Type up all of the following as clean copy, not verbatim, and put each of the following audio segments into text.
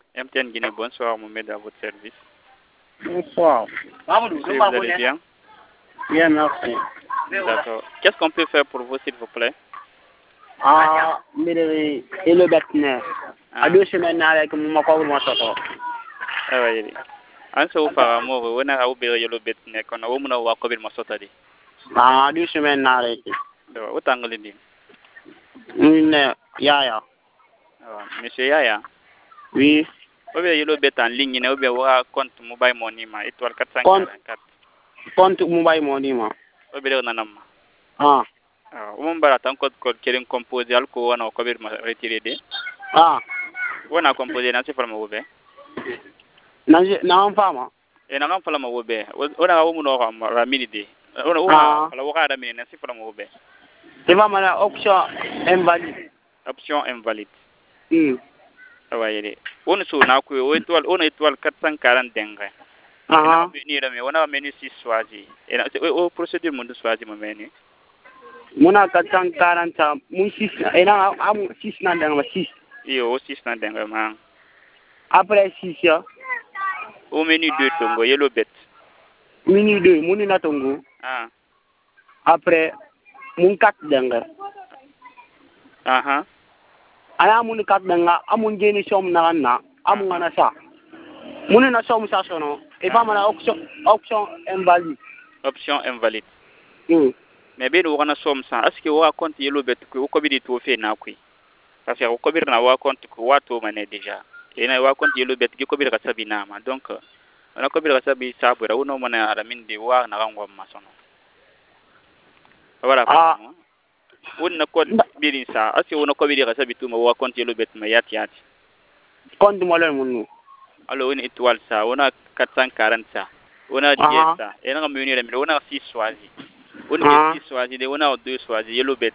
MTN Guinée, bonsoir, Mohamed, à votre service. Bonsoir. Monsieur, vous allez bien? Bien, merci. D'accord. Qu'est-ce qu'on peut faire pour vous, s'il vous plaît? Ah, mais et le bâtiment. Ah. À 2 semaines, avec mon corps, moi, ça va. Ah, oui. An so fara mo wona ha ube yelo bet ne kono wo muna wa ko bir masota di. Ah, 2 semaines, avec. O tangali di. Ya. Monsieur Yaya. Oui. Obe yelo bet en ligne ne obe wa compte mobile money ma étoile 444. Compte mobile money ma. Obe le nanam. Ah. O mbara tan code code kelen composé al ko wana ko bir ma retirer de. Ah. Wana composé na se forma obe. Na fama. E na ngam fala ma obe. Ona wo muno ko ra minide. Ona wa fala wo ga minide na se forma obe. C'est pas mal, option invalide. Option invalide. Oui. On so na ko o étoile 440 denga. Ni da me wana menu 6 choisi. Et o procédure mon choisi mon menu. Mona 440 mun 6 ina am 6 na denga 6. Iyo 6 na denga ma. Après 6 ya. O menu 2 tongo yellow bet. Menu 2 muni na tongo. Après mun 4 denga. Aya mun 4 denga amun jeni som na na amun na sa. Muni na som sa sono. Et pas mal option invalide. Option invalide. Mais be do wana som sa aski wa compte yellow bet ko ko bi to fe na kui. Parce que ko bir na wa compte ko wato mané déjà. Et na wa compte yellow bet ko bir ka sabi na ma. Donc ana ko bir ka sabi sabura wono mana ara min de wa na ngam ma sono. Voilà. Wonna code birin sa aski wono ko bir ka sabi tuma wa compte yellow bet ma yati. Compte mo le munu. Alors une étoile ça, on a 440 ça. On a 10 ça. Et on a menu on a 6 choisi. On a 6 choisi, on a 2 choisi yellow bet.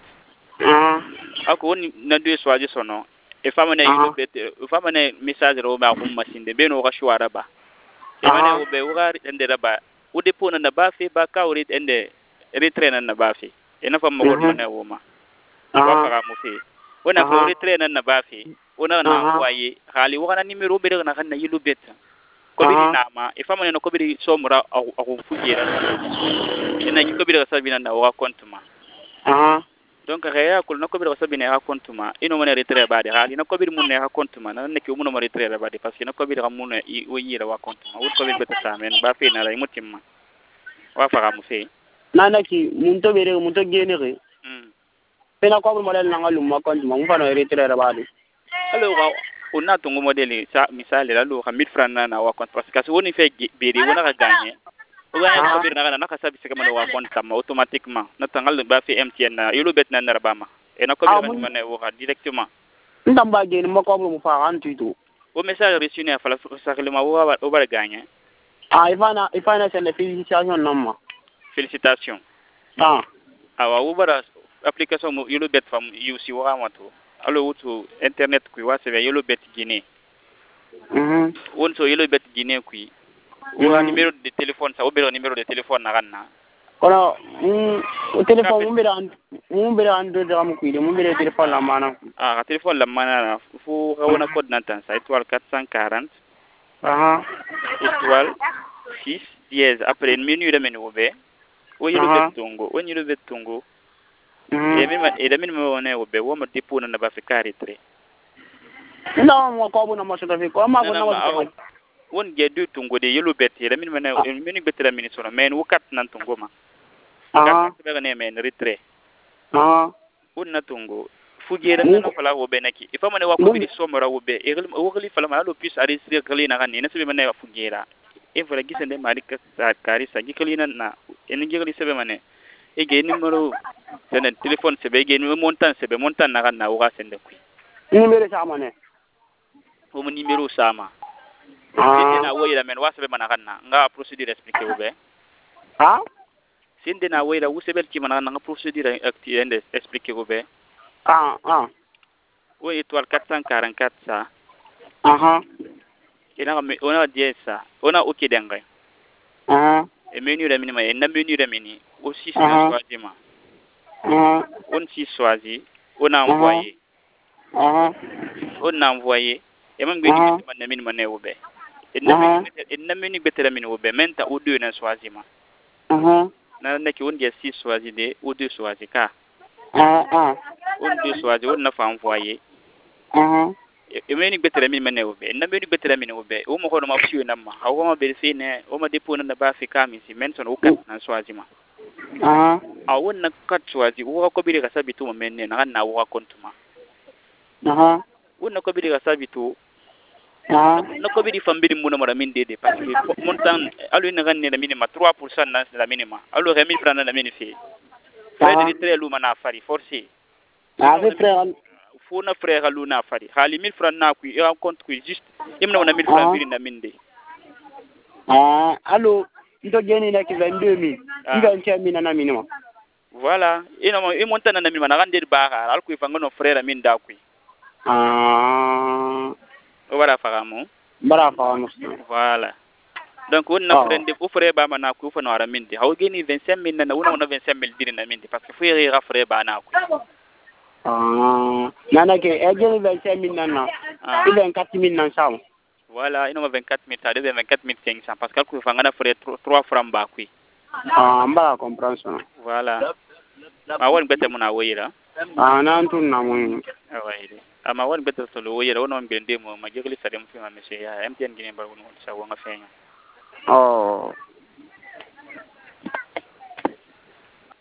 Ako on a 2 choisi sono. E fama na yellow bet, e fama na message ro ba ko machine de beno ka shwara ba. E mana o be wura ende raba. O de pona na ba fe ba ka o rit ende retrain na ba fe. E na fama ko na wo ma. Wa fara mo fe. Ona ko retrain na ba fe. Ona na envoyer hali wana numéro be na kan na yellow bet ko bi na ma e fama no ko bi somra ako fujera ina ko bi ga sabina na wa compte ma donc reya ko no ko bi ga sabina ha compte ma ino mona retrait ba de hali no ko bi mun ne ha compte ma na ne ki mun mo retrait ba de parce que no ko bi ga mun o yira wa compte ma wut ko bi beta samen ba fe na ray mutimma wa fara mu fe nana ki mun to bere mun to gene re pena ko mo le na ngalu ma compte ma mun fa no retrait ba de alors on a ton modèle ça misali la lo 1000 francs na wa compte parce que woni fait beri wona ka gagner o gagner ko bir na ka sabi se kama wa compte ma automatiquement na tangal ba fi MTN na yulu bet na narbama et na ko bir na wo directement ndam ba gene mo ko mo fa an tuito o message reçu ne fa la saklima o ba gagner ifana c'est les félicitations non félicitations awa wo bara application yulu bet fam yusi wa mato alo wutu internet kui wase be yellow bet Guinée. Won so yellow bet Guinée kui. Ou numéro de téléphone ça ou bien numéro de téléphone na ganna. Kono téléphone mun bera ando de am kui de mun bera téléphone la mana. Téléphone la mana fu wona code na tan ça étoile 440. Étoile 6 dièse après menu de menu obe. O yellow bet tongo, o yellow bet tongo. Et da min mo wona obe wo mo dépôt na ba fe carré. Non, moi ko na mo so fi ko ma ko na mo won ge du tungo de yellow bet da min mana min bet la min sono men wukat nan tungo ma ka be ne men retrait won na tungo fugere na fala wo be naki ifa mane wa ko bi somora wo be e wo gali fala ma lo plus aristri gali na kan ne sebe mane fugera e fala gisende malika kari sa gikali na en gali sebe mane e ge numéro sene téléphone sebe ge montant na kan na wo ga sende ku numéro sama ne o mo numéro sama sinde na woyira men wasabe managanna nga procédure expliquer obe sinde na woyira wusebel ki manana nga procédure active expliquer obe o étoile 444 ça ina ona 10 ça ona OK denga e menu de minima e na menu de mini o 6 na choisi ma on 6 choisi on a envoyé Emam gweni man na min mané wobe. En mini betela min wobe menta ou deux na choisi ma. Na neki on dia 6 choisi de ou 2 choisi ka. On 2 choisi on na fa envoyer. Emeni betela min mané wobe. En mini betela min wobe. O mo hono ma fiyo na ma. Hawo ma bersine o ma depo na ba fi ka mi si menton o kat na choisi ma. Awon na kat choisi o ko bi ka sabitu mo menne na na wo kontuma. Wonna ko bidi ga sabitu no ko bidi fambidi muna mara min dede parce que montant alu na ganne na minima 3% na la minima alu remi prana na minifi frère de très lu mana fari forcé fo na frère lu na fari hali 1000 francs na ku ya compte ku juste imna na 1000 francs bidi na minde allo ndo geni na ki 22000 25000 na minima voilà ino mo e montant na minima na gande ba al ku fangono frère min da ku o wara fagamo bara fagamo voilà donc on na frère de frère ba mana ku fa no ara minde haw geni 25000 na wona 25000 diri na minde parce que frère ga frère ba na ku nana ke e geni 25000 na 24000 na sam voilà ino 24000 ta de 24500 parce que ku fa ngana frère 3 francs ba ku mbara compréhension voilà ma won bete mona woyira nan tun na mun awayde ama won bete to lo woyira wono ngende mo ma jegli sadem fi ma monsieur ya MTN gine bar wono sa wonga feña